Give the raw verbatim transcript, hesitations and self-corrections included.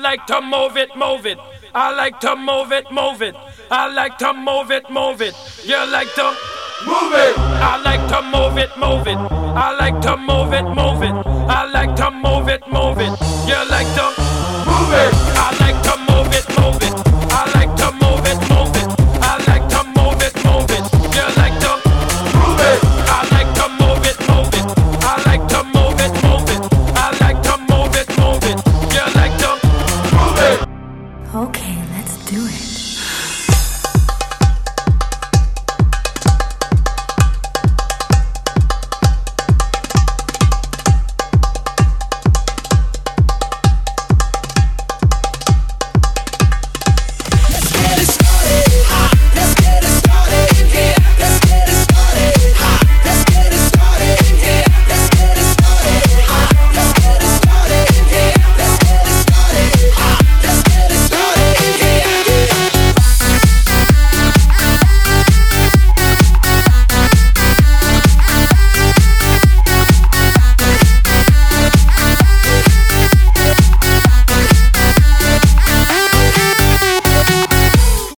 like to move it, move it. I like to move it, move it. I like to move it, move it. You like to move it. I like to move it, move it. I like to move it, move it. I like to move it, move it. You